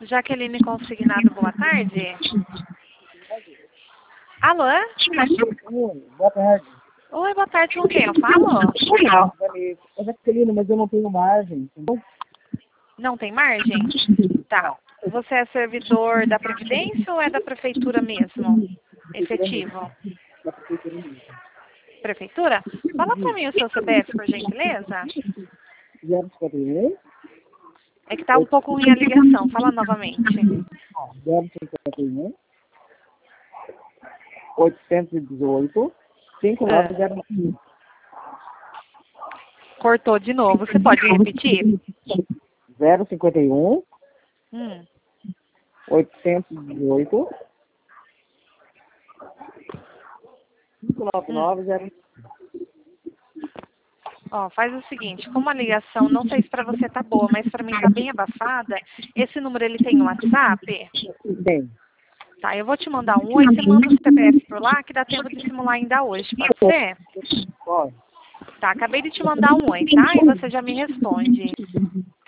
Jaqueline Consignado, boa tarde. Alô? Boa tarde. Oi, boa tarde, com quem eu falo? É Jaqueline, mas eu não tenho margem. Não tem margem? Tá. Você é servidor da Previdência ou é da Prefeitura mesmo? Efetivo? Da prefeitura mesmo. Prefeitura? Fala pra mim o seu CPF, por gentileza. 051 É que tá um pouco ruim a ligação. Fala novamente. 051 818 5905. Cortou de novo. Você pode repetir? 051 Hum. 818 59905. Ó, faz o seguinte, como a ligação, não sei se pra você tá boa, mas pra mim tá bem abafada, esse número ele tem um WhatsApp? Bem, Tá, eu vou te mandar um oi, você manda o CPF por lá, que dá tempo de simular ainda hoje, pode ser? pode. Tá, acabei de te mandar um oi, tá? E você já me responde.